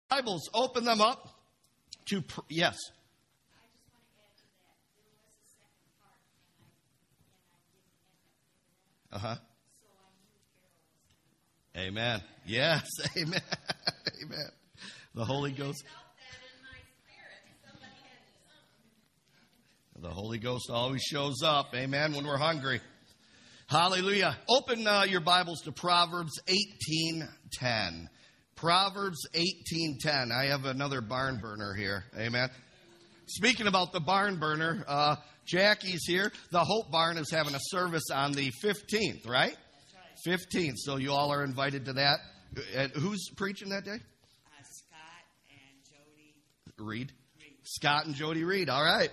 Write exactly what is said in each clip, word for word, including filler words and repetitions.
Bibles, open them up to, pr- yes. I just want to add to that. There was a second part, and I, and I didn't end up giving it. Uh-huh. So I knew Carol was going to. Amen. Yes. Amen. Amen. The Holy Ghost. I felt that in my spirit. Somebody had to come. The Holy Ghost always shows up. Amen. When we're hungry. Hallelujah. Open uh, your Bibles to Proverbs eighteen ten. Proverbs eighteen ten. I have another barn burner here. Amen. Speaking about the barn burner, uh, Jackie's here. The Hope Barn is having a service on the fifteenth, right? That's right. fifteenth. So you all are invited to that. And who's preaching that day? Uh, Scott and Jody Reed. Reed. Scott and Jody Reed. All right.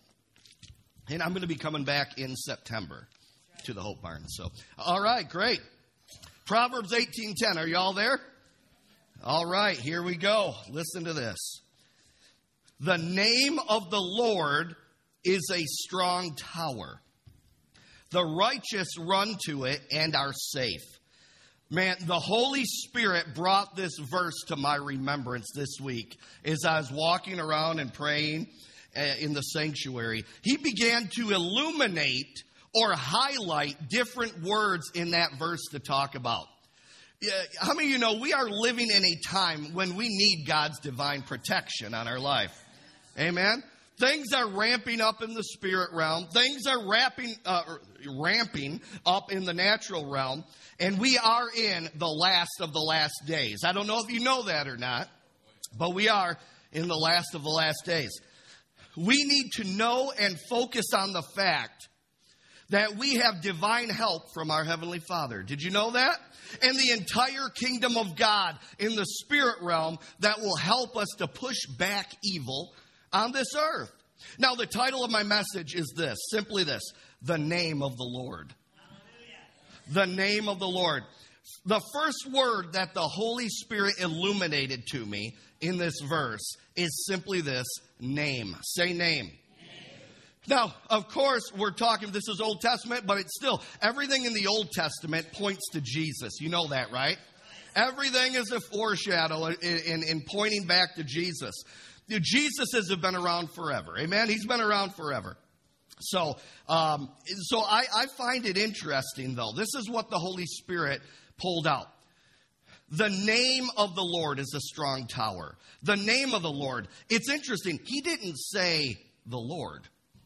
And I'm going to be coming back in September to the Hope Barn. So, all right, great. Proverbs eighteen ten. Are you all there? All right, here we go. Listen to this. The name of the Lord is a strong tower. The righteous run to it and are safe. Man, the Holy Spirit brought this verse to my remembrance this week as I was walking around and praying in the sanctuary. He began to illuminate or highlight different words in that verse to talk about. How many of you know we are living in a time when we need God's divine protection on our life? Amen? Things are ramping up in the spirit realm. Things are wrapping, uh, ramping up in the natural realm. And we are in the last of the last days. I don't know if you know that or not, but we are in the last of the last days. We need to know and focus on the fact that we have divine help from our Heavenly Father. Did you know that? And the entire kingdom of God in the spirit realm that will help us to push back evil on this earth. Now, the title of my message is this, simply this, the name of the Lord. The name of the Lord. The first word that the Holy Spirit illuminated to me in this verse is simply this, name. Say name. Now, of course, we're talking, this is Old Testament, but it's still, everything in the Old Testament points to Jesus. You know that, right? Everything is a foreshadow in, in, in pointing back to Jesus. Jesus has been around forever. Amen? He's been around forever. So, um, so I, I find it interesting, though. This is what the Holy Spirit pulled out. The name of the Lord is a strong tower. The name of the Lord. It's interesting. He didn't say the Lord.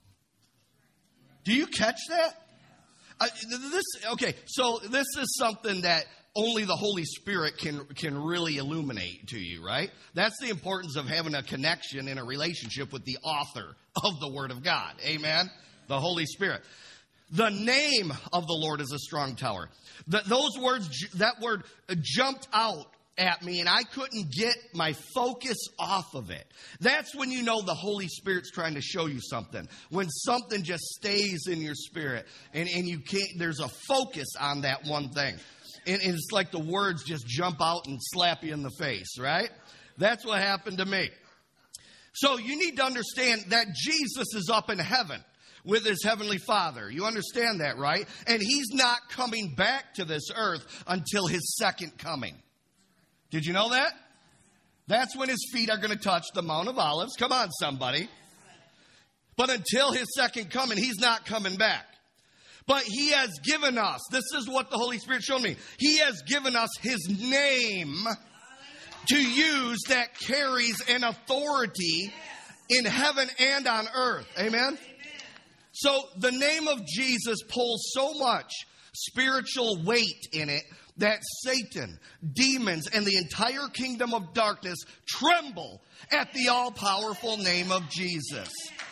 Do you catch that? Uh, this okay. So this is something that only the Holy Spirit can can really illuminate to you, right? That's the importance of having a connection in a relationship with the author of the Word of God. Amen. The Holy Spirit. The name of the Lord is a strong tower. The, those words, that word jumped out at me, and I couldn't get my focus off of it. That's when you know the Holy Spirit's trying to show you something. When something just stays in your spirit, and, and you can't, there's a focus on that one thing. And, and it's like the words just jump out and slap you in the face, right? That's what happened to me. So you need to understand that Jesus is up in heaven with his heavenly Father. You understand that, right? And he's not coming back to this earth until his second coming. Did you know that? That's when his feet are going to touch the Mount of Olives. Come on, somebody. But until his second coming, he's not coming back. But he has given us, this is what the Holy Spirit showed me. He has given us his name to use that carries an authority in heaven and on earth. Amen? So the name of Jesus pulls so much spiritual weight in it that Satan, demons, and the entire kingdom of darkness tremble at the all-powerful name of Jesus.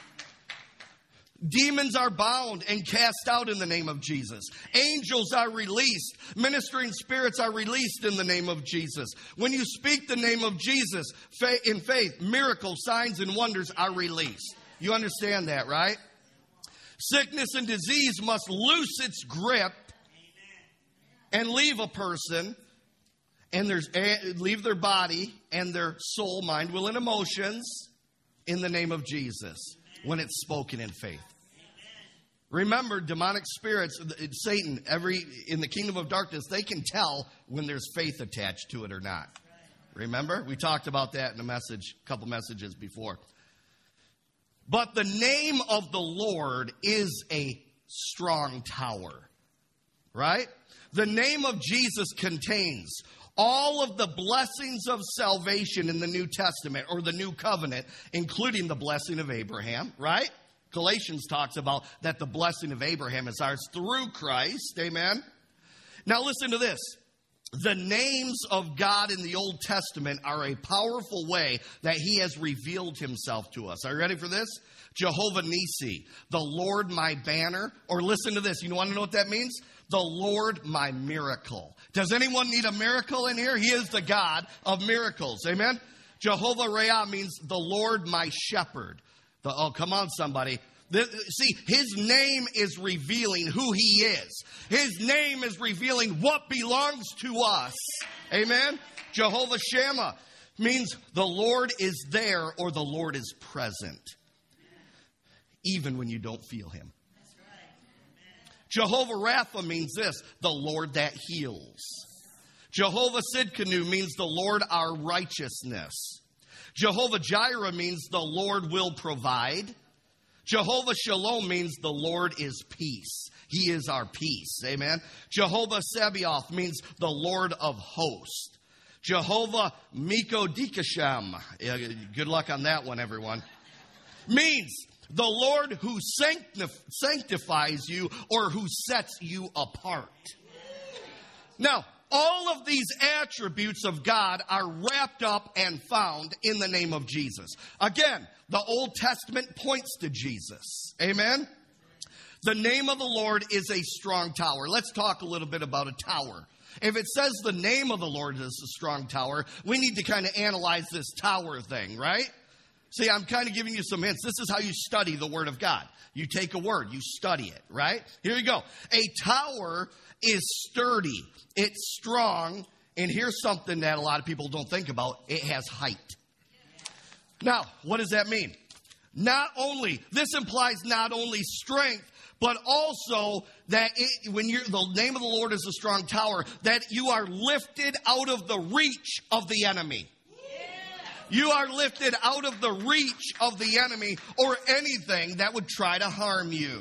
Demons are bound and cast out in the name of Jesus. Angels are released. Ministering spirits are released in the name of Jesus. When you speak the name of Jesus in faith, miracles, signs, and wonders are released. You understand that, right? Sickness and disease must loose its grip and leave a person, and there's leave their body and their soul, mind, will, and emotions in the name of Jesus when it's spoken in faith. Remember, demonic spirits, Satan, every in the kingdom of darkness, they can tell when there's faith attached to it or not. Remember? We talked about that in a message, a couple messages before. But the name of the Lord is a strong tower, right? The name of Jesus contains all of the blessings of salvation in the New Testament or the New Covenant, including the blessing of Abraham, right? Galatians talks about that the blessing of Abraham is ours through Christ, amen? Now listen to this. The names of God in the Old Testament are a powerful way that he has revealed himself to us. Are you ready for this? Jehovah Nissi, the Lord my banner. Or listen to this. You want to know what that means? The Lord my miracle. Does anyone need a miracle in here? He is the God of miracles. Amen? Jehovah Reah means the Lord my shepherd. The, oh, come on, somebody. The, see, his name is revealing who he is. His name is revealing what belongs to us. Amen? Jehovah Shammah means the Lord is there or the Lord is present. Even when you don't feel him. Jehovah Rapha means this, the Lord that heals. Jehovah Sidkenu means the Lord our righteousness. Jehovah Jireh means the Lord will provide. Jehovah Shalom means the Lord is peace. He is our peace. Amen. Jehovah Sabaoth means the Lord of hosts. Jehovah Mikodikashem. Good luck on that one, everyone. Means the Lord who sanctif- sanctifies you or who sets you apart. Now, all of these attributes of God are wrapped up and found in the name of Jesus. Again, the Old Testament points to Jesus. Amen? The name of the Lord is a strong tower. Let's talk a little bit about a tower. If it says the name of the Lord is a strong tower, we need to kind of analyze this tower thing, right? See, I'm kind of giving you some hints. This is how you study the Word of God. You take a word, you study it, right? Here you go. A tower is sturdy. It's strong. And here's something that a lot of people don't think about. It has height. Now, what does that mean? Not only, this implies not only strength, but also that it, when you're, the name of the Lord is a strong tower, that you are lifted out of the reach of the enemy. You are lifted out of the reach of the enemy or anything that would try to harm you.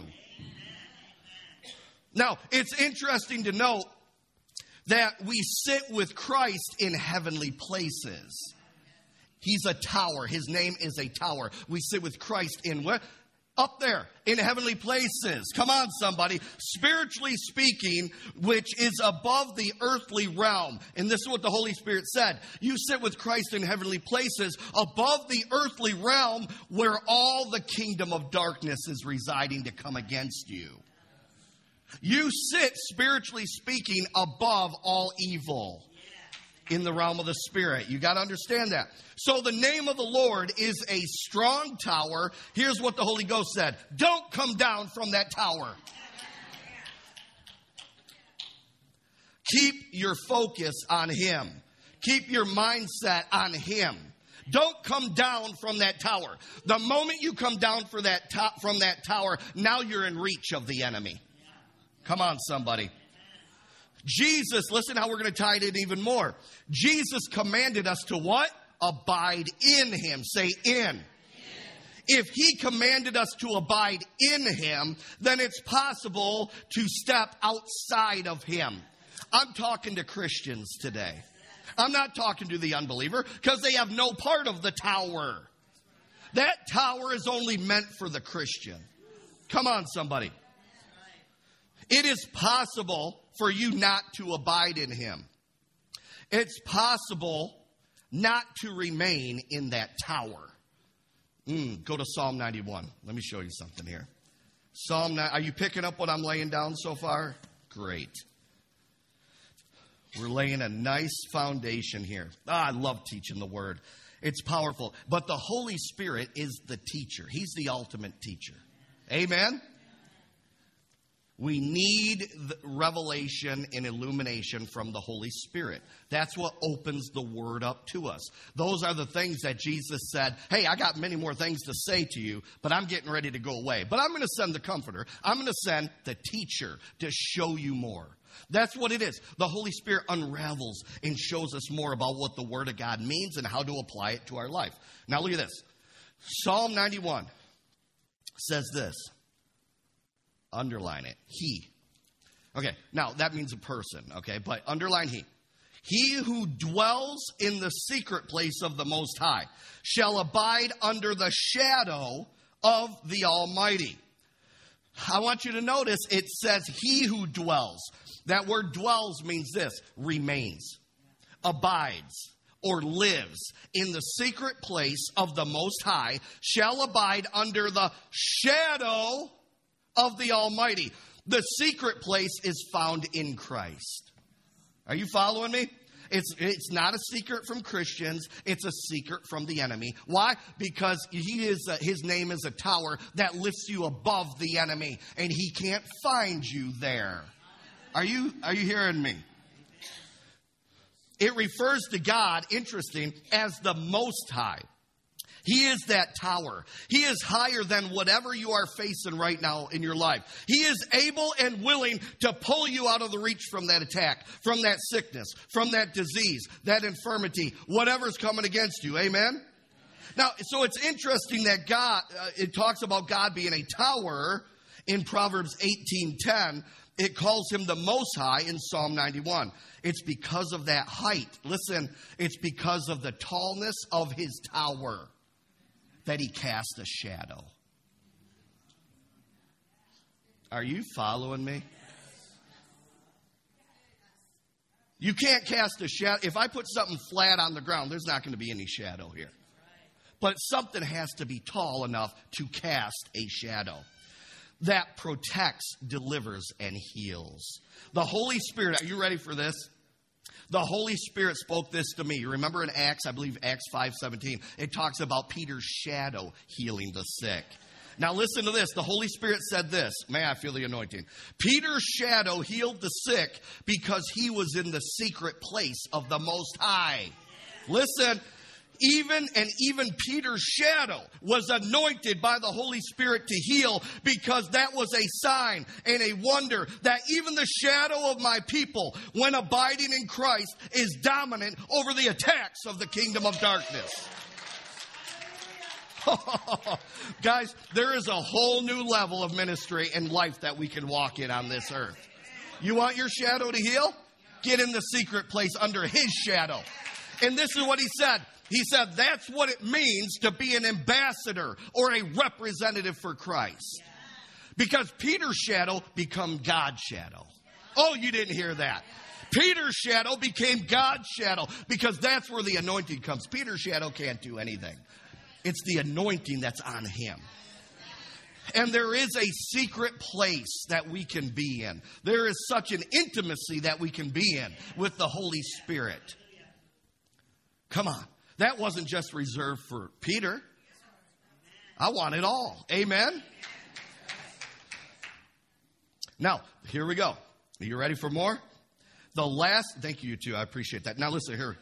Now, it's interesting to note that we sit with Christ in heavenly places. He's a tower. His name is a tower. We sit with Christ in what? Up there in heavenly places. Come on, somebody. Spiritually speaking, which is above the earthly realm. And this is what the Holy Spirit said. You sit with Christ in heavenly places above the earthly realm where all the kingdom of darkness is residing to come against you. You sit, spiritually speaking, above all evil in the realm of the Spirit. You got to understand that. So the name of the Lord is a strong tower. Here's what the Holy Ghost said. Don't come down from that tower. Keep your focus on Him. Keep your mindset on Him. Don't come down from that tower. The moment you come down for that to- from that tower, now you're in reach of the enemy. Come on, somebody. Jesus, listen how we're going to tie it in even more. Jesus commanded us to what? Abide in Him. Say in. If He commanded us to abide in Him, then it's possible to step outside of Him. I'm talking to Christians today. I'm not talking to the unbeliever because they have no part of the tower. That tower is only meant for the Christian. Come on, somebody. It is possible for you not to abide in Him. It's possible not to remain in that tower. Mm, go to Psalm ninety-one. Let me show you something here. Psalm nine. Are you picking up what I'm laying down so far? Great. We're laying a nice foundation here. Ah, I love teaching the Word. It's powerful. But the Holy Spirit is the teacher. He's the ultimate teacher. Amen? We need the revelation and illumination from the Holy Spirit. That's what opens the Word up to us. Those are the things that Jesus said, hey, I got many more things to say to you, but I'm getting ready to go away. But I'm going to send the Comforter. I'm going to send the teacher to show you more. That's what it is. The Holy Spirit unravels and shows us more about what the Word of God means and how to apply it to our life. Now look at this. Psalm ninety-one says this. Underline it. He. Okay, now that means a person, okay? But underline he. He who dwells in the secret place of the Most High shall abide under the shadow of the Almighty. I want you to notice it says he who dwells. That word dwells means this, remains, abides, or lives in the secret place of the Most High shall abide under the shadow of the Almighty. The secret place is found in Christ. Are you following me? It's it's not a secret from Christians. It's a secret from the enemy. Why? Because he is a, his name is a tower that lifts you above the enemy, and he can't find you there. Are you are you hearing me? It refers to God, interesting, as the Most High. He is that tower. He is higher than whatever you are facing right now in your life. He is able and willing to pull you out of the reach from that attack, from that sickness, from that disease, that infirmity, whatever's coming against you. Amen? Now, so it's interesting that God, uh, it talks about God being a tower in Proverbs eighteen ten. It calls him the Most High in Psalm ninety-one. It's because of that height. Listen, it's because of the tallness of his tower that he cast a shadow. Are you following me? You can't cast a shadow. If I put something flat on the ground, there's not going to be any shadow here. But something has to be tall enough to cast a shadow that protects, delivers, and heals. The Holy Spirit, are you ready for this? The Holy Spirit spoke this to me. You remember in Acts, I believe Acts five seventeen, it talks about Peter's shadow healing the sick. Now listen to this. The Holy Spirit said this. May I feel the anointing? Peter's shadow healed the sick because he was in the secret place of the Most High. Listen. Even and even Peter's shadow was anointed by the Holy Spirit to heal, because that was a sign and a wonder that even the shadow of my people, when abiding in Christ, is dominant over the attacks of the kingdom of darkness. Guys, there is a whole new level of ministry and life that we can walk in on this earth. You want your shadow to heal? Get in the secret place under his shadow. And this is what he said. He said that's what it means to be an ambassador or a representative for Christ. Because Peter's shadow became God's shadow. Oh, you didn't hear that. Peter's shadow became God's shadow, because that's where the anointing comes. Peter's shadow can't do anything. It's the anointing that's on him. And there is a secret place that we can be in. There is such an intimacy that we can be in with the Holy Spirit. Come on. That wasn't just reserved for Peter. I want it all. Amen? Now, here we go. Are you ready for more? The last, thank you, you two. I appreciate that. Now, listen here.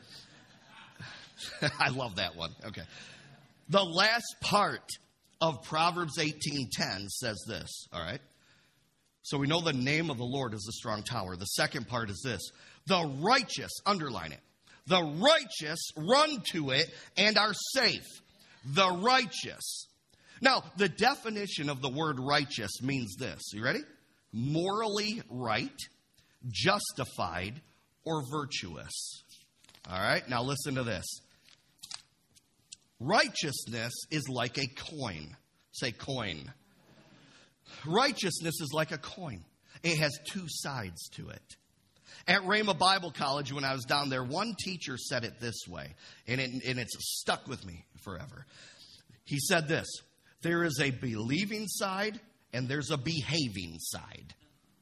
I love that one. Okay. The last part of Proverbs eighteen ten says this. All right. So we know the name of the Lord is a strong tower. The second part is this. The righteous, underline it. The righteous run to it and are safe. The righteous. Now, the definition of the word righteous means this. You ready? Morally right, justified, or virtuous. All right, now listen to this. Righteousness is like a coin. Say coin. Righteousness is like a coin. It has two sides to it. At Rhema Bible College, when I was down there, one teacher said it this way, and, it, and it's stuck with me forever. He said this: there is a believing side and there's a behaving side.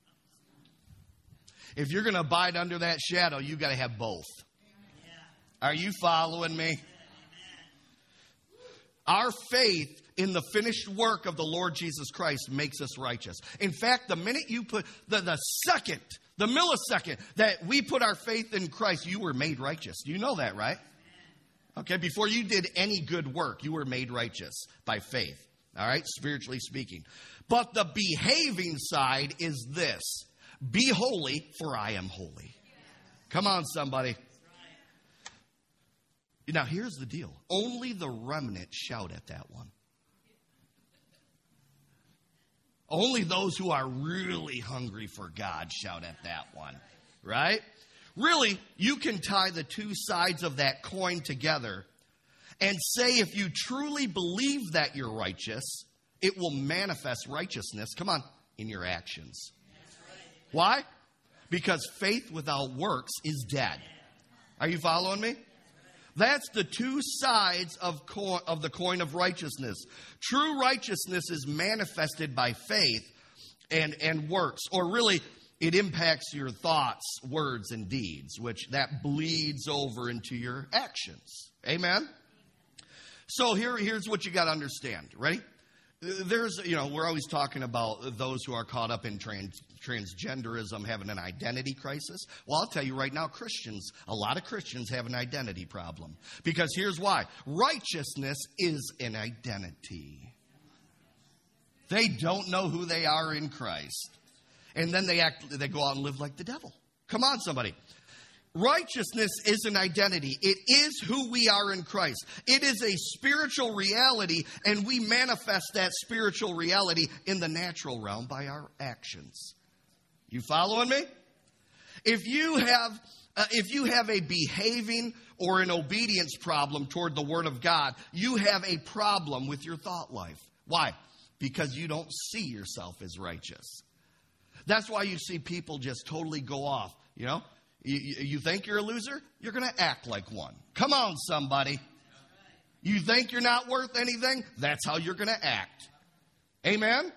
If you're going to abide under that shadow, you've got to have both. Are you following me? Our faith in the finished work of the Lord Jesus Christ makes us righteous. In fact, the minute you put, the, the second, the millisecond that we put our faith in Christ, you were made righteous. Do you know that, right? Okay, before you did any good work, you were made righteous by faith. All right, spiritually speaking. But the behaving side is this: be holy, for I am holy. Come on, somebody. Now, here's the deal. Only the remnant shout at that one. Only those who are really hungry for God shout at that one, right? Really, you can tie the two sides of that coin together and say if you truly believe that you're righteous, it will manifest righteousness, come on, in your actions. Why? Because faith without works is dead. Are you following me? That's the two sides of, co- of the coin of righteousness. True righteousness is manifested by faith and, and works. Or really, it impacts your thoughts, words, and deeds, which that bleeds over into your actions. Amen? So here, here's what you got to understand. Ready? There's, you know, we're always talking about those who are caught up in trans, transgenderism having an identity crisis. Well, I'll tell you right now, Christians, a lot of Christians have an identity problem. Because here's why. Righteousness is an identity. They don't know who they are in Christ. And then they act, they go out and live like the devil. Come on, somebody. Righteousness is an identity. It is who we are in Christ. It is a spiritual reality, and we manifest that spiritual reality in the natural realm by our actions. You following me? If you have, uh, if you have a behaving or an obedience problem toward the Word of God, you have a problem with your thought life. Why? Because you don't see yourself as righteous. That's why you see people just totally go off, you know? You, you think you're a loser? You're going to act like one. Come on, somebody. You think you're not worth anything? That's how you're going to act. Amen?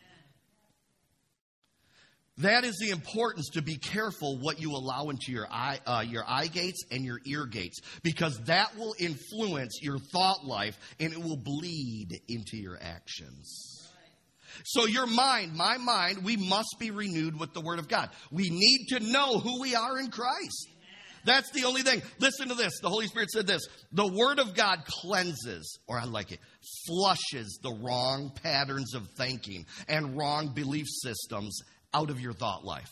That is the importance to be careful what you allow into your eye, uh, your eye gates and your ear gates, because that will influence your thought life and it will bleed into your actions. So your mind, my mind, we must be renewed with the Word of God. We need to know who we are in Christ. That's the only thing. Listen to this. The Holy Spirit said this. The Word of God cleanses, or I like it, flushes the wrong patterns of thinking and wrong belief systems out of your thought life.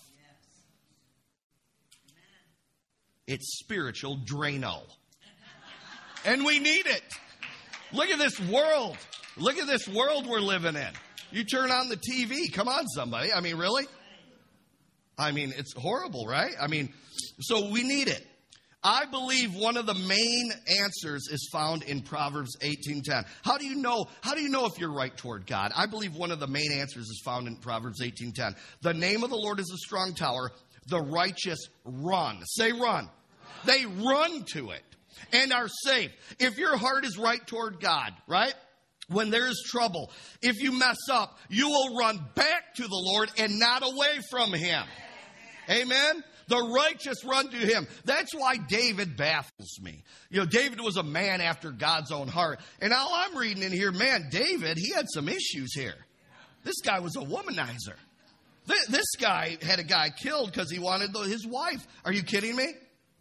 It's spiritual Drano. And we need it. Look at this world. Look at this world we're living in. You turn on the T V. Come on, somebody. I mean, really? I mean, it's horrible, right? I mean, so we need it. I believe one of the main answers is found in Proverbs eighteen ten. How do you know? How do you know if you're right toward God? I believe one of the main answers is found in Proverbs eighteen ten. The name of the Lord is a strong tower. The righteous run. Say run. Run. They run to it and are safe. If your heart is right toward God, right? When there is trouble, if you mess up, you will run back to the Lord and not away from Him. Amen? The righteous run to Him. That's why David baffles me. You know, David was a man after God's own heart. And all I'm reading in here, man, David, he had some issues here. This guy was a womanizer. This guy had a guy killed because he wanted his wife. Are you kidding me?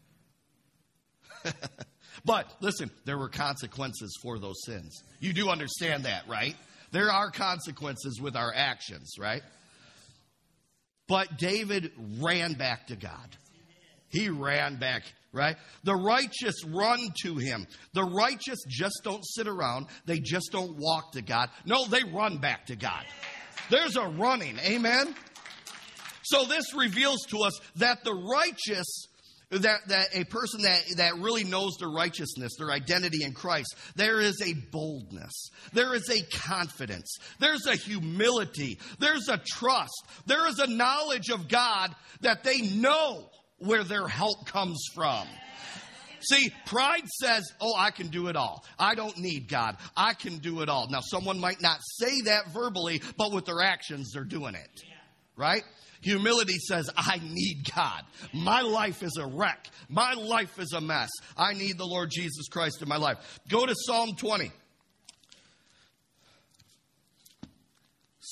But listen, there were consequences for those sins. You do understand that, right? There are consequences with our actions, right? But David ran back to God. He ran back, right? The righteous run to Him. The righteous just don't sit around. They just don't walk to God. No, they run back to God. There's a running, amen? So this reveals to us that the righteous, that, that a person that, that really knows their righteousness, their identity in Christ, there is a boldness, there is a confidence, there's a humility, there's a trust, there is a knowledge of God that they know where their help comes from. See, pride says, oh, I can do it all. I don't need God. I can do it all. Now, someone might not say that verbally, but with their actions, they're doing it. Right? Humility says, I need God. My life is a wreck. My life is a mess. I need the Lord Jesus Christ in my life. Go to Psalm twenty.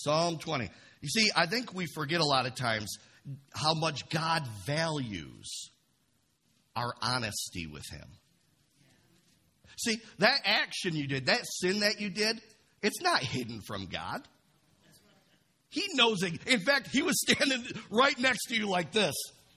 Psalm twenty. You see, I think we forget a lot of times how much God values our honesty with him. See, that action you did, that sin that you did, it's not hidden from God. He knows it. In fact, he was standing right next to you like this.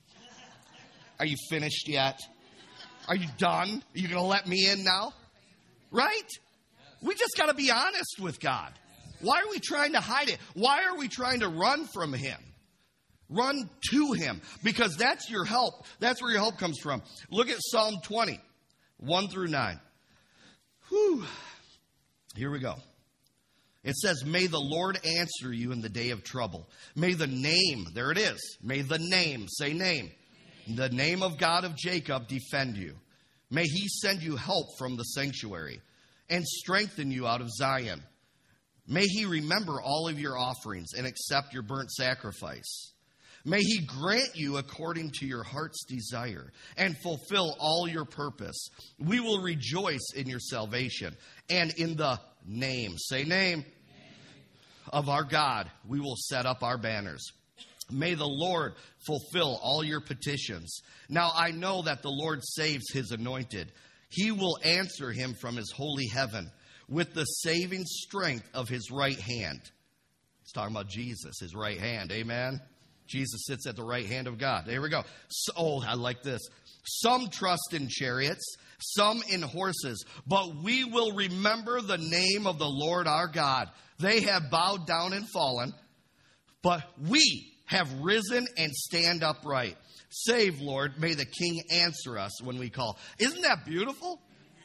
Are you finished yet? Are you done? Are you going to let me in now? Right? We just got to be honest with God. Why are we trying to hide it? Why are we trying to run from him? Run to him, because that's your help. That's where your help comes from. Look at Psalm twenty, one through nine. Whew. Here we go. It says, may the Lord answer you in the day of trouble. May the name, there it is. May the name, say name. name. The name of God of Jacob defend you. May he send you help from the sanctuary and strengthen you out of Zion. May he remember all of your offerings and accept your burnt sacrifice. May he grant you according to your heart's desire and fulfill all your purpose. We will rejoice in your salvation and in the name, say name, name. Of our God, we will set up our banners. May the Lord fulfill all your petitions. Now I know that the Lord saves his anointed. He will answer him from his holy heaven with the saving strength of his right hand. He's talking about Jesus, his right hand. Amen. Jesus sits at the right hand of God. There we go. So, oh, I like this. Some trust in chariots, some in horses, but we will remember the name of the Lord our God. They have bowed down and fallen, but we have risen and stand upright. Save, Lord. May the King answer us when we call. Isn't that beautiful?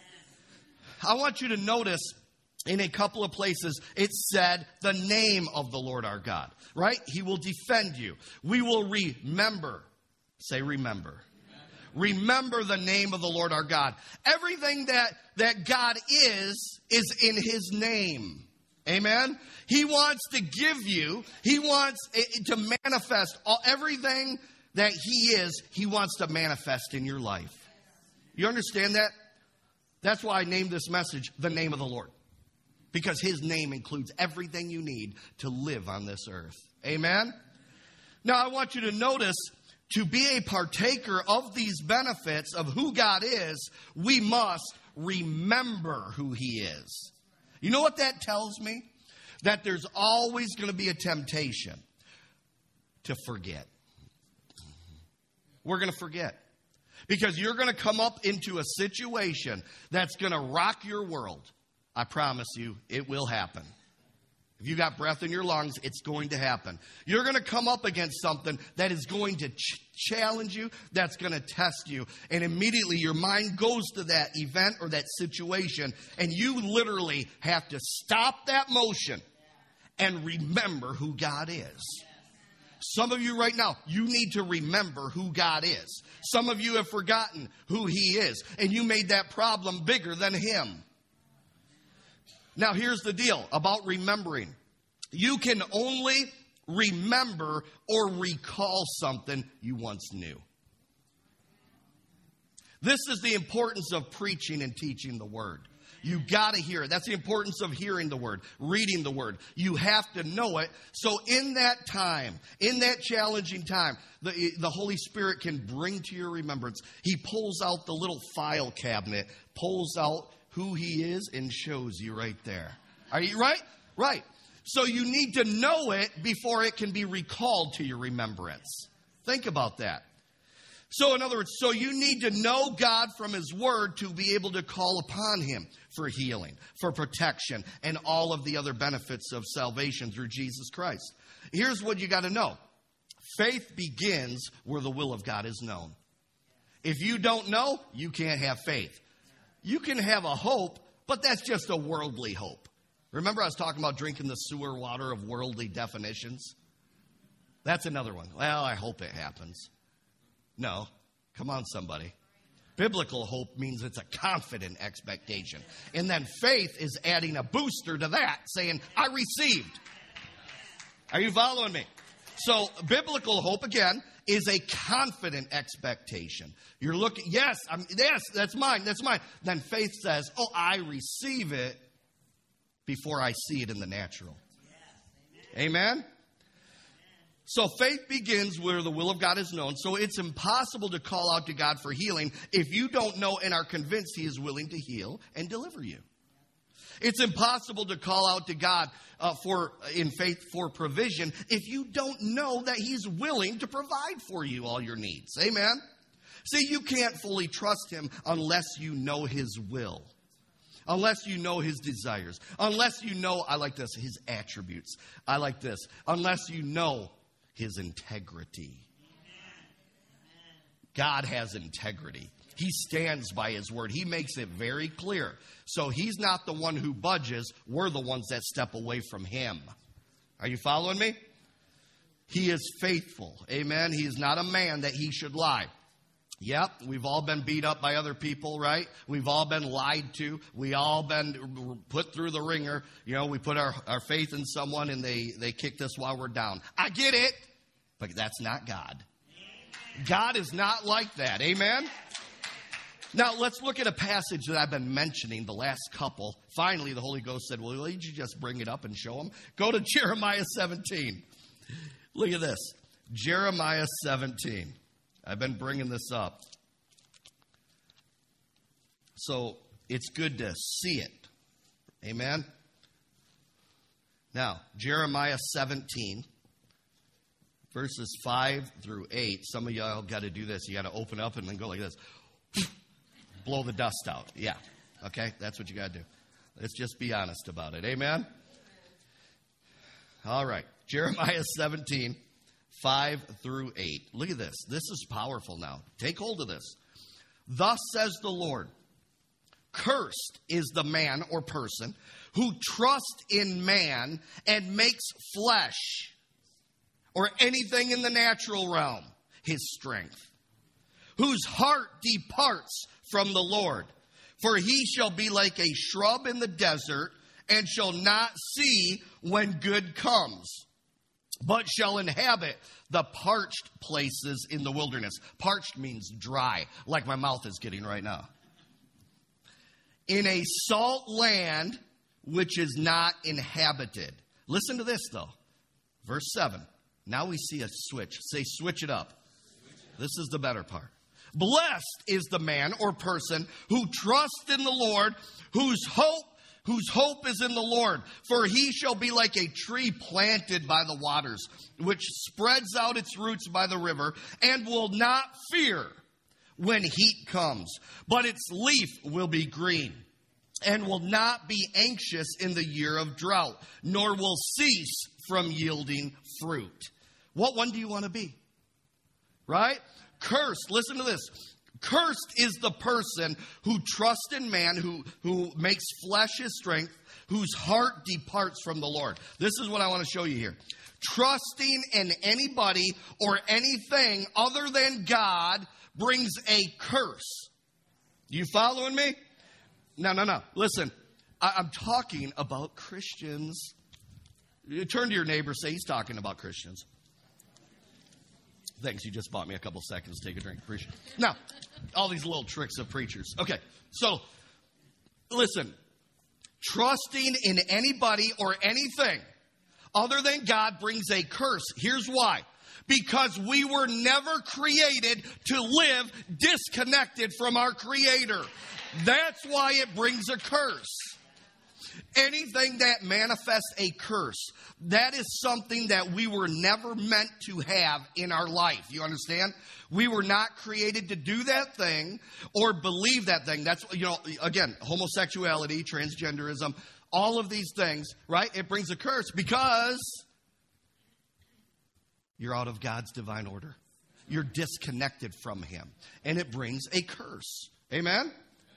I want you to notice in a couple of places it said the name of the Lord our God, right? He will defend you. We will remember. Say remember. Remember the name of the Lord our God. Everything that, that God is, is in his name. Amen? He wants to give you, he wants to manifest all, everything that he is, he wants to manifest in your life. You understand that? That's why I named this message, The Name of the Lord. Because his name includes everything you need to live on this earth. Amen? Now I want you to notice, to be a partaker of these benefits of who God is, we must remember who he is. You know what that tells me? That there's always going to be a temptation to forget. We're going to forget. Because you're going to come up into a situation that's going to rock your world. I promise you, it will happen. If you got breath in your lungs, it's going to happen. You're going to come up against something that is going to ch- challenge you, that's going to test you. And immediately your mind goes to that event or that situation, and you literally have to stop that motion and remember who God is. Some of you right now, you need to remember who God is. Some of you have forgotten who he is, and you made that problem bigger than him. Now, here's the deal about remembering. You can only remember or recall something you once knew. This is the importance of preaching and teaching the word. You got to hear it. That's the importance of hearing the word, reading the word. You have to know it. So in that time, in that challenging time, the, the Holy Spirit can bring to your remembrance. He pulls out the little file cabinet, pulls out who he is, and shows you right there. Are you right? Right. So you need to know it before it can be recalled to your remembrance. Think about that. So in other words, so you need to know God from his word to be able to call upon him for healing, for protection, and all of the other benefits of salvation through Jesus Christ. Here's what you got to know. Faith begins where the will of God is known. If you don't know, you can't have faith. You can have a hope, but that's just a worldly hope. Remember I was talking about drinking the sewer water of worldly definitions? That's another one. Well, I hope it happens. No. Come on, somebody. Biblical hope means it's a confident expectation. And then faith is adding a booster to that, saying, I received. Are you following me? So biblical hope, again, is a confident expectation. You're looking, yes, I'm, yes, that's mine, that's mine. Then faith says, oh, I receive it before I see it in the natural. Amen? So faith begins where the will of God is known. So it's impossible to call out to God for healing if you don't know and are convinced He is willing to heal and deliver you. It's impossible to call out to God uh, for in faith for provision if you don't know that He's willing to provide for you all your needs. Amen? See, you can't fully trust Him unless you know His will. Unless you know His desires. Unless you know, I like this, His attributes. I like this. Unless you know His integrity. God has integrity. He stands by His word. He makes it very clear. So He's not the one who budges. We're the ones that step away from Him. Are you following me? He is faithful. Amen. He is not a man that He should lie. Yep, we've all been beat up by other people, right? We've all been lied to. We all been put through the ringer. You know, we put our, our faith in someone and they, they kicked us while we're down. I get it, but that's not God. God is not like that. Amen? Now, let's look at a passage that I've been mentioning the last couple. Finally, the Holy Ghost said, well, will you just bring it up and show them? Go to Jeremiah seventeen. Look at this. Jeremiah seventeen. I've been bringing this up. So it's good to see it. Amen? Now, Jeremiah seventeen, verses five through eight. Some of y'all got to do this. You got to open up and then go like this. Blow the dust out. Yeah. Okay? That's what you got to do. Let's just be honest about it. Amen? All right. Jeremiah seventeen. five through eight. Look at this. This is powerful now. Take hold of this. Thus says the Lord, cursed is the man or person who trusts in man and makes flesh or anything in the natural realm his strength, whose heart departs from the Lord. For he shall be like a shrub in the desert and shall not see when good comes, but shall inhabit the parched places in the wilderness. Parched means dry, like my mouth is getting right now. In a salt land which is not inhabited. Listen to this, though. Verse seven. Now we see a switch. Say, switch it up. This is the better part. Blessed is the man or person who trusts in the Lord, whose hope whose hope is in the Lord. For he shall be like a tree planted by the waters, which spreads out its roots by the river, and will not fear when heat comes, but its leaf will be green, and will not be anxious in the year of drought, nor will cease from yielding fruit. What one do you want to be? Right? Cursed, listen to this. Cursed is the person who trusts in man, who, who makes flesh his strength, whose heart departs from the Lord. This is what I want to show you here. Trusting in anybody or anything other than God brings a curse. You following me? No, no, no. Listen, I, I'm talking about Christians. You turn to your neighbor, say he's talking about Christians. Thanks, you just bought me a couple seconds to take a drink. Appreciate it. Now, all these little tricks of preachers. Okay, so, listen. Trusting in anybody or anything other than God brings a curse. Here's why. Because we were never created to live disconnected from our Creator. That's why it brings a curse. Anything that manifests a curse, that is something that we were never meant to have in our life. You understand? We were not created to do that thing or believe that thing. That's, you know, again, homosexuality, transgenderism, all of these things, right? It brings a curse because you're out of God's divine order. You're disconnected from Him. And it brings a curse. Amen?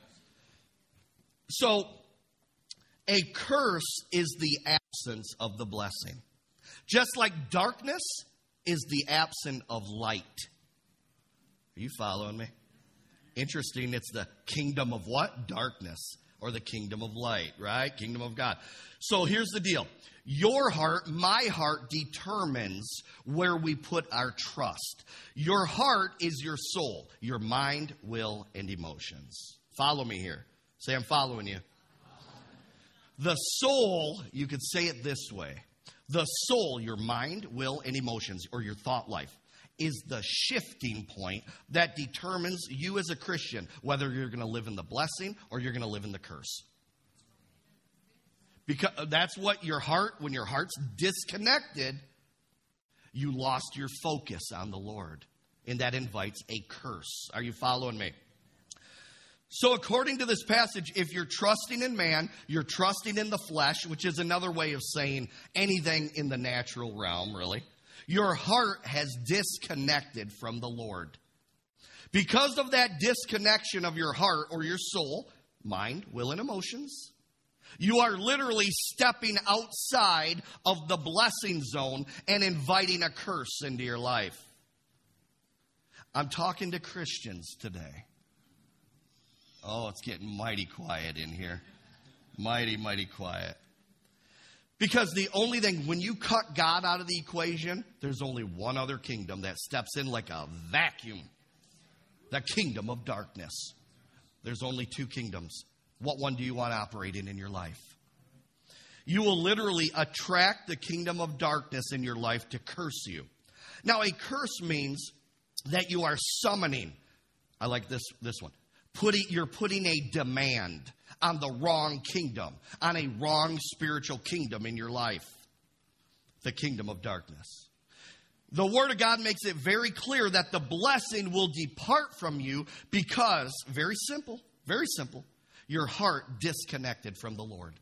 So, a curse is the absence of the blessing. Just like darkness is the absence of light. Are you following me? Interesting, it's the kingdom of what? Darkness. Or the kingdom of light, right? Kingdom of God. So here's the deal. Your heart, my heart, determines where we put our trust. Your heart is your soul, your mind, will, and emotions. Follow me here. Say, I'm following you. The soul, you could say it this way. The soul, your mind, will, and emotions, or your thought life, is the shifting point that determines you as a Christian, whether you're going to live in the blessing or you're going to live in the curse. Because that's what your heart, when your heart's disconnected, you lost your focus on the Lord. And that invites a curse. Are you following me? So according to this passage, if you're trusting in man, you're trusting in the flesh, which is another way of saying anything in the natural realm, really. Your heart has disconnected from the Lord. Because of that disconnection of your heart or your soul, mind, will, and emotions, you are literally stepping outside of the blessing zone and inviting a curse into your life. I'm talking to Christians today. Oh, it's getting mighty quiet in here. Mighty, mighty quiet. Because the only thing, when you cut God out of the equation, there's only one other kingdom that steps in like a vacuum. The kingdom of darkness. There's only two kingdoms. What one do you want operating in your life? You will literally attract the kingdom of darkness in your life to curse you. Now, a curse means that you are summoning. I like this, this one. Putting, you're putting a demand on the wrong kingdom, on a wrong spiritual kingdom in your life. The kingdom of darkness. The Word of God makes it very clear that the blessing will depart from you because, very simple, very simple, your heart disconnected from the Lord.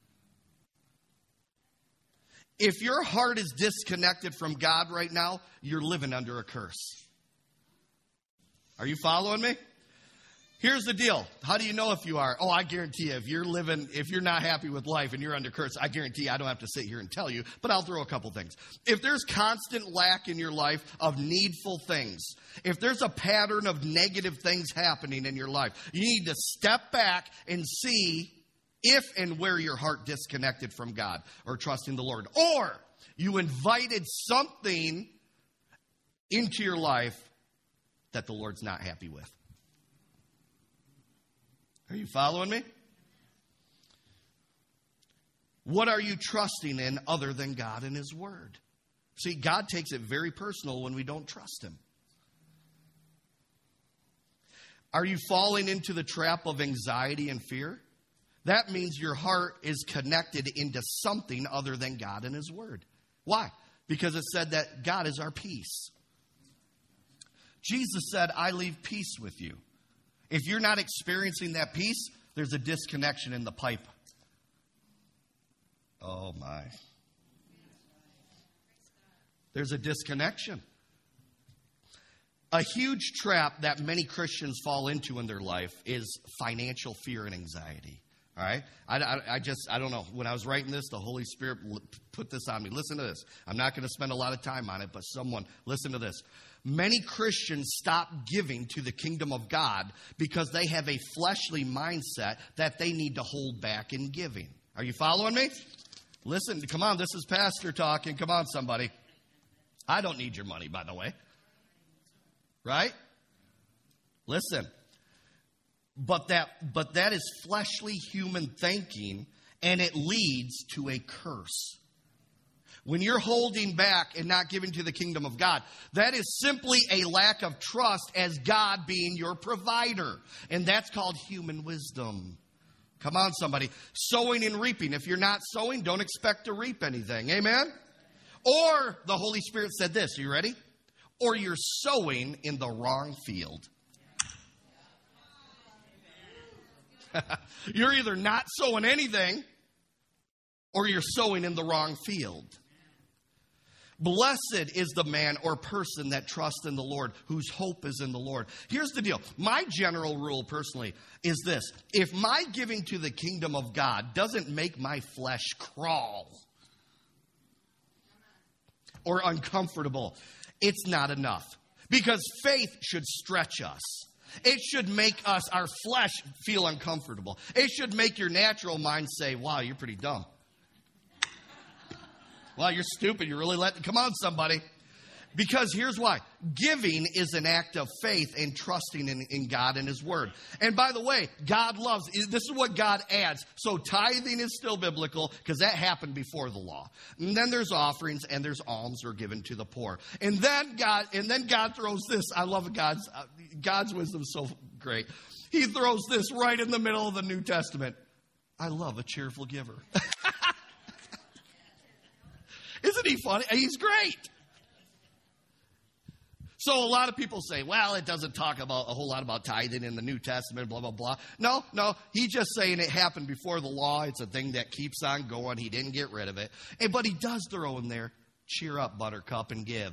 If your heart is disconnected from God right now, you're living under a curse. Are you following me? Here's the deal. How do you know if you are? Oh, I guarantee you, if you're living, if you're not happy with life and you're under curse, I guarantee you, I don't have to sit here and tell you, but I'll throw a couple things. If there's constant lack in your life of needful things, if there's a pattern of negative things happening in your life, you need to step back and see if and where your heart disconnected from God or trusting the Lord. Or you invited something into your life that the Lord's not happy with. Are you following me? What are you trusting in other than God and His Word? See, God takes it very personal when we don't trust Him. Are you falling into the trap of anxiety and fear? That means your heart is connected into something other than God and His Word. Why? Because it said that God is our peace. Jesus said, I leave peace with you. If you're not experiencing that peace, there's a disconnection in the pipe. Oh, my. There's a disconnection. A huge trap that many Christians fall into in their life is financial fear and anxiety. All right? I, I, I just, I don't know. When I was writing this, the Holy Spirit put this on me. Listen to this. I'm not going to spend a lot of time on it, but someone, listen to this. Many Christians stop giving to the kingdom of God because they have a fleshly mindset that they need to hold back in giving. Are you following me? Listen, come on, this is pastor talking. Come on, somebody. I don't need your money, by the way. Right? Listen. But that, but that is fleshly human thinking, and it leads to a curse. When you're holding back and not giving to the kingdom of God, that is simply a lack of trust as God being your provider. And that's called human wisdom. Come on, somebody. Sowing and reaping. If you're not sowing, don't expect to reap anything. Amen? Or the Holy Spirit said this. Are you ready? Or you're sowing in the wrong field. You're either not sowing anything or you're sowing in the wrong field. Blessed is the man or person that trusts in the Lord, whose hope is in the Lord. Here's the deal. My general rule personally is this. If my giving to the kingdom of God doesn't make my flesh crawl or uncomfortable, it's not enough. Because faith should stretch us. It should make us, our flesh, feel uncomfortable. It should make your natural mind say, wow, you're pretty dumb. Well, you're stupid. You really let, come on, somebody. Because here's why. Giving is an act of faith and trusting in, in God and His Word. And by the way, God loves, this is what God adds. So tithing is still biblical because that happened before the law. And then there's offerings and there's alms are given to the poor. And then God, and then God throws this. I love God's, uh, God's wisdom is so great. He throws this right in the middle of the New Testament. I love a cheerful giver. Isn't he funny? He's great. So a lot of people say, well, it doesn't talk about a whole lot about tithing in the New Testament, blah, blah, blah. No, no, he's just saying it happened before the law. It's a thing that keeps on going. He didn't get rid of it. And, but he does throw in there, cheer up, buttercup, and give.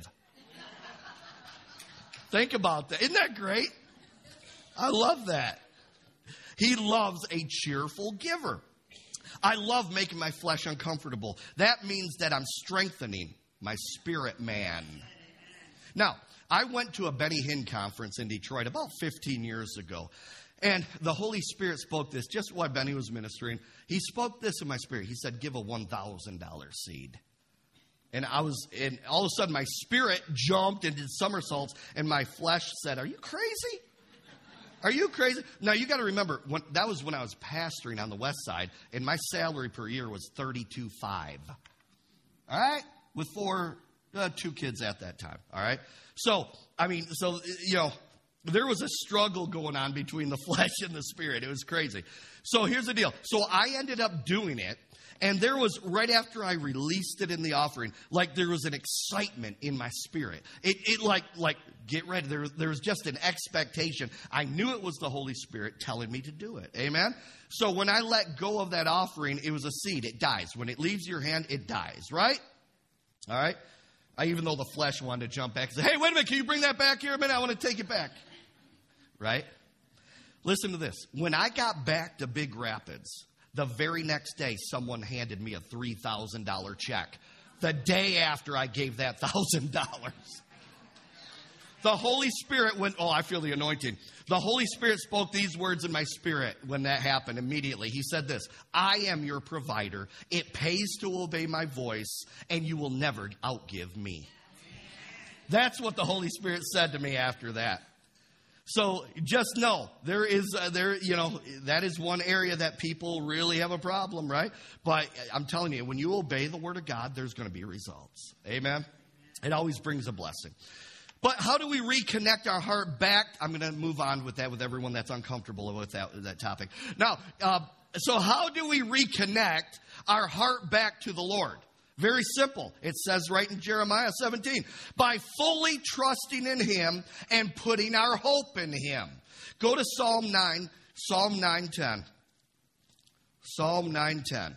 Think about that. Isn't that great? I love that. He loves a cheerful giver. I love making my flesh uncomfortable. That means that I'm strengthening my spirit man. Now, I went to a Benny Hinn conference in Detroit about fifteen years ago. And the Holy Spirit spoke this, just while Benny was ministering. He spoke this in my spirit. He said, give a one thousand dollars seed. And I was, and all of a sudden my spirit jumped and did somersaults. And my flesh said, are you crazy? Are you crazy? Now, you got to remember, when, that was when I was pastoring on the west side. And my salary per year was thirty-two five. All right? With four, uh, two kids at that time. All right? So, I mean, so, you know, there was a struggle going on between the flesh and the spirit. It was crazy. So here's the deal. So I ended up doing it. And there was, right after I released it in the offering, like there was an excitement in my spirit. It, it like, like, get ready. There, there was just an expectation. I knew it was the Holy Spirit telling me to do it. Amen? So when I let go of that offering, it was a seed. It dies. When it leaves your hand, it dies, right? All right? I, even though the flesh wanted to jump back and say, hey, wait a minute, can you bring that back here a minute? I want to take it back. Right? Listen to this. When I got back to Big Rapids, the very next day, someone handed me a three thousand dollars check. The day after I gave that one thousand dollars. The Holy Spirit went, oh, I feel the anointing. The Holy Spirit spoke these words in my spirit when that happened immediately. He said this, I am your provider. It pays to obey my voice, and you will never outgive me. That's what the Holy Spirit said to me after that. So just know, there is, uh, there, you know, that is one area that people really have a problem, right? But I'm telling you, when you obey the Word of God, there's going to be results. Amen? It always brings a blessing. But how do we reconnect our heart back? I'm going to move on with that with everyone that's uncomfortable with that, with that topic. Now, uh, so how do we reconnect our heart back to the Lord? Very simple. It says right in Jeremiah seventeen, by fully trusting in Him and putting our hope in Him. Go to Psalm nine, Psalm nine ten. Psalm nine ten.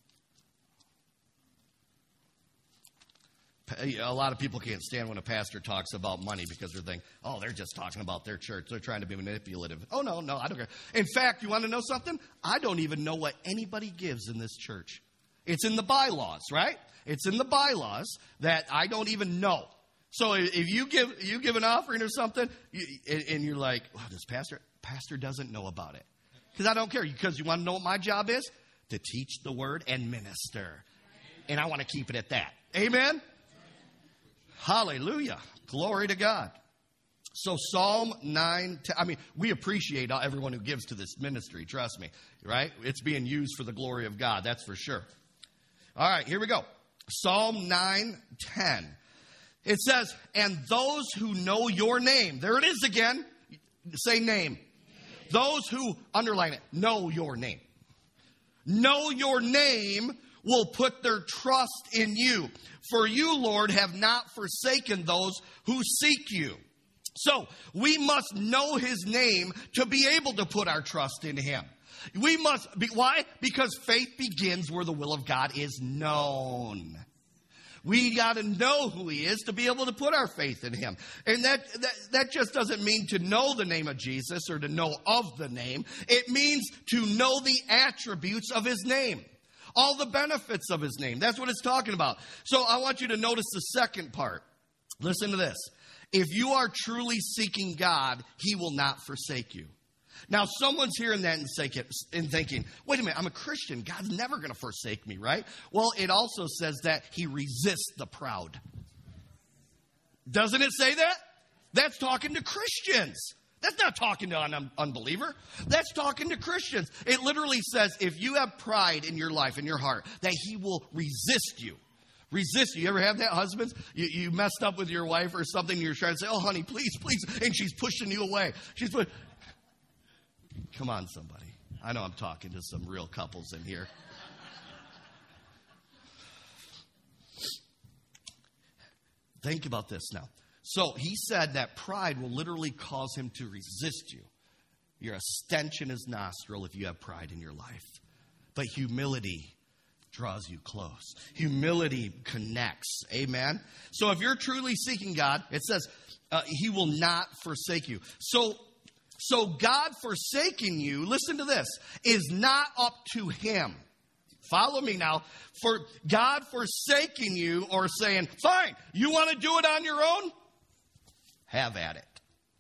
A lot of people can't stand when a pastor talks about money because they're thinking, oh, they're just talking about their church. They're trying to be manipulative. Oh, no, no, I don't care. In fact, you want to know something? I don't even know what anybody gives in this church. It's in the bylaws, right? It's in the bylaws that I don't even know. So if you give you give an offering or something, you, and you're like, oh, this pastor, pastor doesn't know about it. Because I don't care. Because you want to know what my job is? To teach the word and minister. And I want to keep it at that. Amen? Hallelujah. Glory to God. So Psalm nine, I mean, we appreciate everyone who gives to this ministry. Trust me, right? It's being used for the glory of God. That's for sure. All right, here we go. Psalm nine ten. It says, and those who know your name. There it is again. Say name. Those who, underline it, know your name. Know your name will put their trust in you. For you, Lord, have not forsaken those who seek you. So we must know His name to be able to put our trust in Him. We must be, why? Because faith begins where the will of God is known. We got to know who He is to be able to put our faith in Him. And that, that, that just doesn't mean to know the name of Jesus or to know of the name. It means to know the attributes of His name. All the benefits of His name. That's what it's talking about. So I want you to notice the second part. Listen to this. If you are truly seeking God, He will not forsake you. Now, someone's hearing that and thinking, wait a minute, I'm a Christian. God's never going to forsake me, right? Well, it also says that He resists the proud. Doesn't it say that? That's talking to Christians. That's not talking to an un- unbeliever. That's talking to Christians. It literally says if you have pride in your life, in your heart, that he will resist you. Resist you. You ever have that, husbands? You, you messed up with your wife or something, and you're trying to say, oh, honey, please, please. And she's pushing you away. She's put. Come on, somebody. I know I'm talking to some real couples in here. Think about this now. So he said that pride will literally cause him to resist you. You're a stench in his nostril if you have pride in your life. But humility draws you close. Humility connects. Amen? So if you're truly seeking God, it says uh, he will not forsake you. So, so God forsaking you, listen to this, is not up to him. Follow me now. For God forsaking you or saying, fine, you want to do it on your own? Have at it.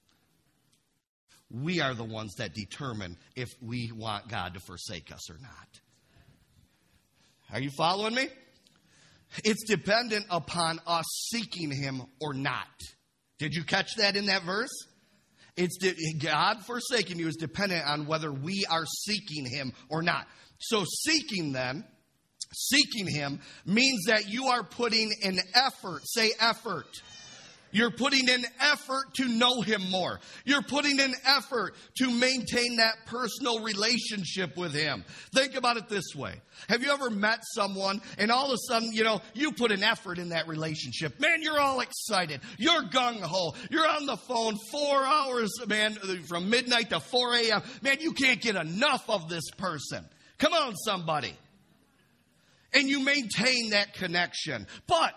We are the ones that determine if we want God to forsake us or not. Are you following me? It's dependent upon us seeking him or not. Did you catch that in that verse? It's de- God forsaking you is dependent on whether we are seeking him or not. So seeking then, seeking him means that you are putting an effort. Say effort. You're putting an effort to know him more. You're putting an effort to maintain that personal relationship with him. Think about it this way. Have you ever met someone and all of a sudden, you know, you put an effort in that relationship? Man, you're all excited. You're gung-ho. You're on the phone four hours, man, from midnight to four a.m. Man, you can't get enough of this person. Come on, somebody. And you maintain that connection. But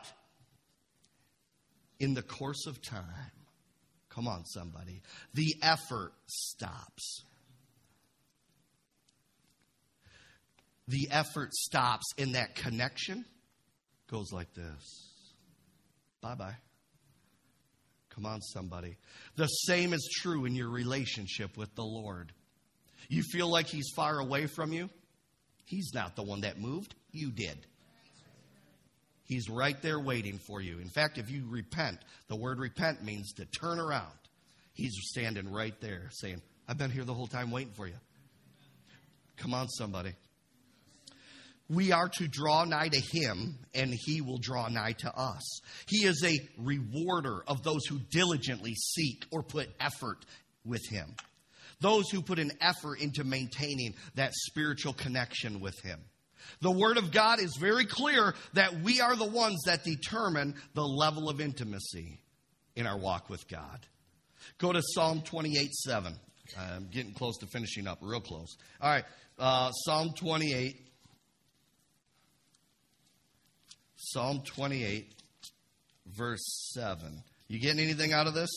in the course of time, come on, somebody, the effort stops. The effort stops, and that connection goes like this. Bye-bye. Come on, somebody. The same is true in your relationship with the Lord. You feel like he's far away from you? He's not the one that moved. You did. He's right there waiting for you. In fact, if you repent, the word repent means to turn around. He's standing right there saying, I've been here the whole time waiting for you. Come on, somebody. We are to draw nigh to him, and he will draw nigh to us. He is a rewarder of those who diligently seek or put effort with him. Those who put an effort into maintaining that spiritual connection with him. The Word of God is very clear that we are the ones that determine the level of intimacy in our walk with God. Go to Psalm twenty-eight seven. I'm getting close to finishing up, real close. All right, uh, Psalm twenty-eight. Psalm twenty-eight, verse seven. You getting anything out of this?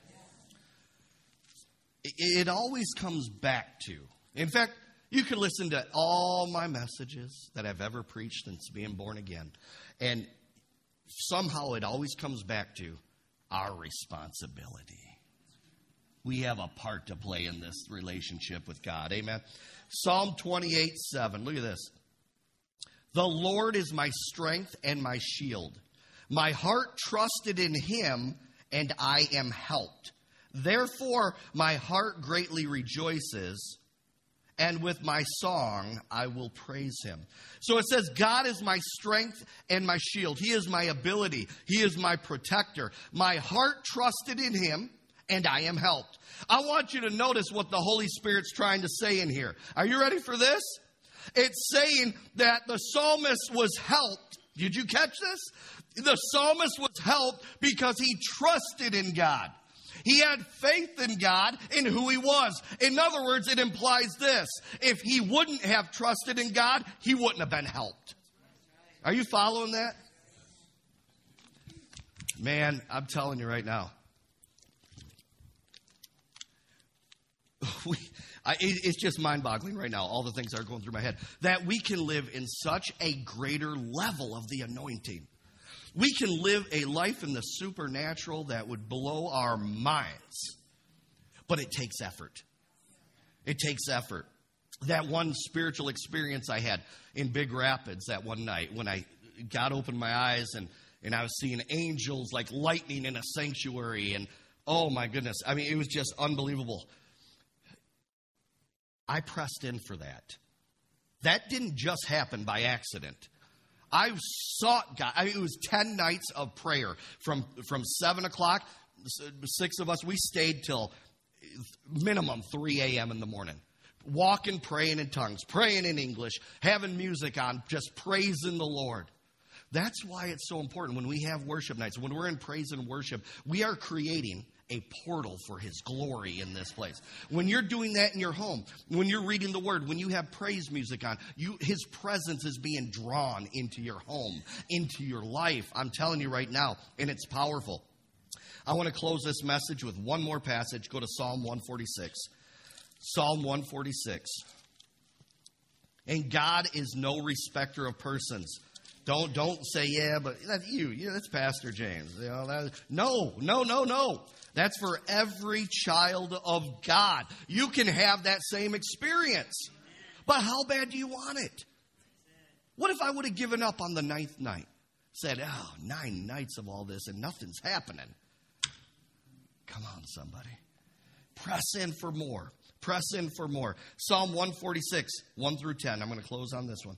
It, it always comes back to, in fact, you can listen to all my messages that I've ever preached since being born again. And somehow it always comes back to our responsibility. We have a part to play in this relationship with God. Amen. Psalm twenty-eight seven. Look at this. The Lord is my strength and my shield. My heart trusted in him, and I am helped. Therefore, my heart greatly rejoices, and with my song, I will praise him. So it says, God is my strength and my shield. He is my ability. He is my protector. My heart trusted in him, and I am helped. I want you to notice what the Holy Spirit's trying to say in here. Are you ready for this? It's saying that the psalmist was helped. Did you catch this? The psalmist was helped because he trusted in God. He had faith in God in who he was. In other words, it implies this. If he wouldn't have trusted in God, he wouldn't have been helped. Are you following that? Man, I'm telling you right now. We, I, it, it's just mind-boggling right now, all the things that are going through my head, that we can live in such a greater level of the anointing. We can live a life in the supernatural that would blow our minds. But it takes effort. It takes effort. That one spiritual experience I had in Big Rapids that one night when I God opened my eyes and, And I was seeing angels like lightning in a sanctuary. And oh my goodness. I mean, it was just unbelievable. I pressed in for that. That didn't just happen by accident. I sought God. I mean, it was ten nights of prayer from, from seven o'clock. Six of us, we stayed till minimum three a.m. in the morning. Walking, praying in tongues, praying in English, having music on, just praising the Lord. That's why it's so important when we have worship nights. When we're in praise and worship, we are creating a portal for His glory in this place. When you're doing that in your home, when you're reading the Word, when you have praise music on, you, His presence is being drawn into your home, into your life. I'm telling you right now, and it's powerful. I want to close this message with one more passage. Go to Psalm one forty-six. Psalm one forty-six. And God is no respecter of persons. Don't don't say, yeah, but that's you. Yeah, that's Pastor James. You know, that, no, no, no, no. That's for every child of God. You can have that same experience. But how bad do you want it? What if I would have given up on the ninth night? Said, oh, nine nights of all this and nothing's happening. Come on, somebody. Press in for more. Press in for more. Psalm one forty-six, one through ten. I'm going to close on this one.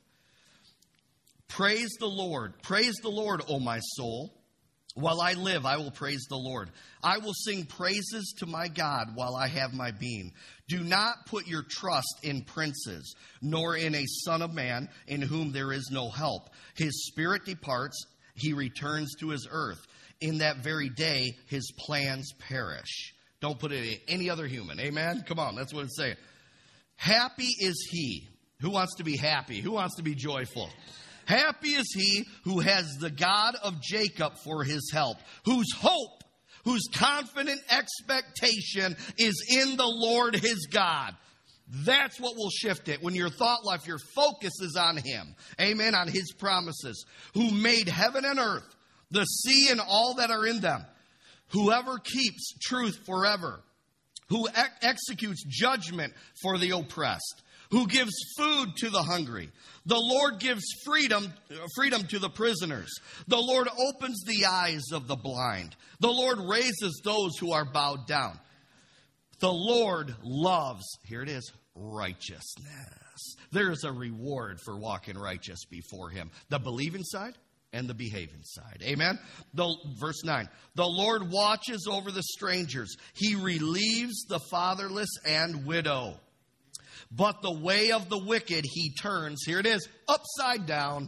Praise the Lord. Praise the Lord, O my soul. While I live, I will praise the Lord. I will sing praises to my God while I have my being. Do not put your trust in princes, nor in a son of man in whom there is no help. His spirit departs, he returns to his earth. In that very day, his plans perish. Don't put it in any other human. Amen? Come on, that's what it's saying. Happy is he. Who wants to be happy? Who wants to be joyful? Happy is he who has the God of Jacob for his help, whose hope, whose confident expectation is in the Lord his God. That's what will shift it. When your thought life, your focus is on him. Amen, on his promises. Who made heaven and earth, the sea and all that are in them. Whoever keeps truth forever. Who ex- executes judgment for the oppressed. Who gives food to the hungry. The Lord gives freedom, freedom to the prisoners. The Lord opens the eyes of the blind. The Lord raises those who are bowed down. The Lord loves, here it is, righteousness. There is a reward for walking righteous before him. The believing side and the behaving side. Amen? The, verse nine. The Lord watches over the strangers. He relieves the fatherless and widow. But the way of the wicked he turns, here it is, upside down.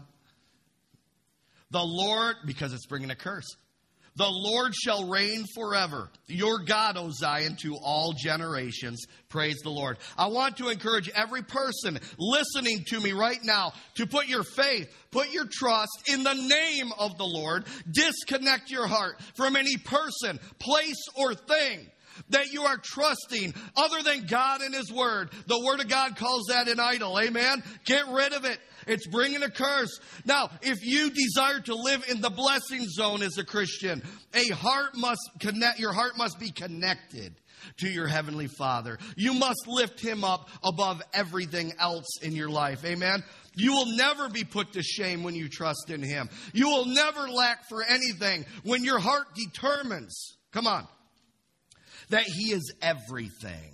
The Lord, because it's bringing a curse. The Lord shall reign forever. Your God, O Zion, to all generations. Praise the Lord. I want to encourage every person listening to me right now to put your faith, put your trust in the name of the Lord. Disconnect your heart from any person, place, or thing that you are trusting other than God and his word. The word of God calls that an idol. Amen? Get rid of it. It's bringing a curse. Now, if you desire to live in the blessing zone as a Christian, a heart must connect, your heart must be connected to your heavenly Father. You must lift him up above everything else in your life. Amen? You will never be put to shame when you trust in him. You will never lack for anything when your heart determines, come on, that he is everything.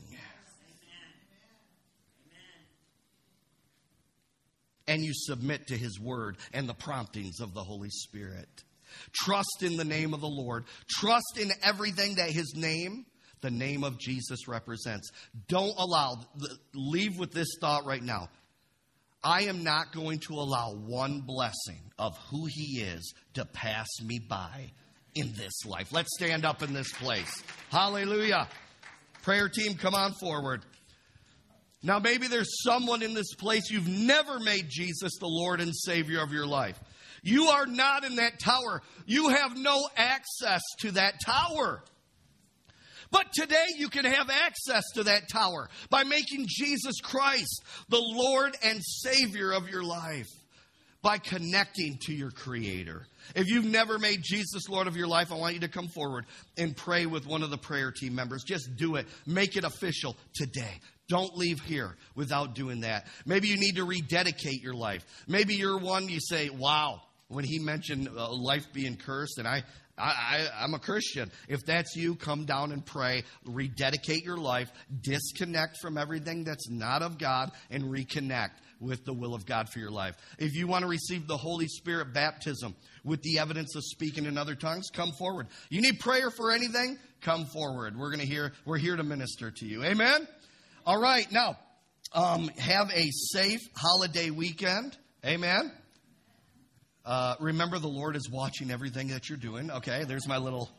And you submit to his word and the promptings of the Holy Spirit. Trust in the name of the Lord. Trust in everything that his name, the name of Jesus, represents. Don't allow, leave with this thought right now. I am not going to allow one blessing of who he is to pass me by in this life. Let's stand up in this place. Hallelujah. Prayer team, come on forward. Now, maybe there's someone in this place, you've never made Jesus the Lord and Savior of your life. You are not in that tower. You have no access to that tower. But today you can have access to that tower by making Jesus Christ the Lord and Savior of your life, by connecting to your Creator. If you've never made Jesus Lord of your life, I want you to come forward and pray with one of the prayer team members. Just do it. Make it official today. Don't leave here without doing that. Maybe you need to rededicate your life. Maybe you're one, you say, wow, when he mentioned uh, life being cursed, and I, I, I, I'm a Christian. If that's you, come down and pray, rededicate your life, disconnect from everything that's not of God, and reconnect with the will of God for your life. If you want to receive the Holy Spirit baptism with the evidence of speaking in other tongues, come forward. You need prayer for anything? Come forward. We're going to hear, we're here to minister to you. Amen? All right. Now, um, have a safe holiday weekend. Amen? Uh, remember, the Lord is watching everything that you're doing. Okay, there's my little...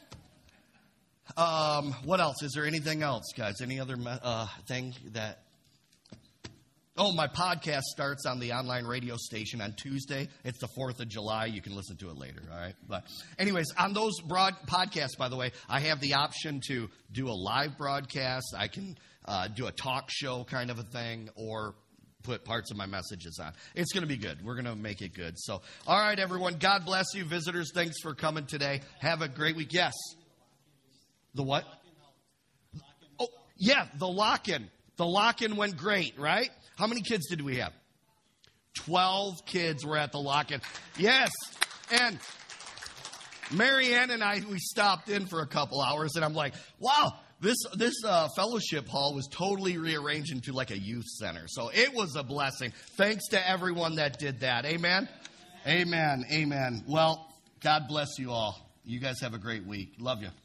Um, what else? Is there anything else, guys? Any other uh, thing that... Oh, my podcast starts on the online radio station on Tuesday. It's the fourth of July. You can listen to it later, all right? But anyways, on those broad podcasts, by the way, I have the option to do a live broadcast. I can uh, do a talk show kind of a thing, or put parts of my messages on. It's going to be good. We're going to make it good. So, all right, everyone. God bless you. Visitors, thanks for coming today. Have a great week. Yes. The what? Oh, yeah, the lock-in. The lock-in went great, right? How many kids did we have? Twelve kids were at the lock-in. Yes. And Marianne and I, we stopped in for a couple hours, and I'm like, wow, this this uh, fellowship hall was totally rearranged into like a youth center. So it was a blessing. Thanks to everyone that did that. Amen? Amen. Amen. Well, God bless you all. You guys have a great week. Love you.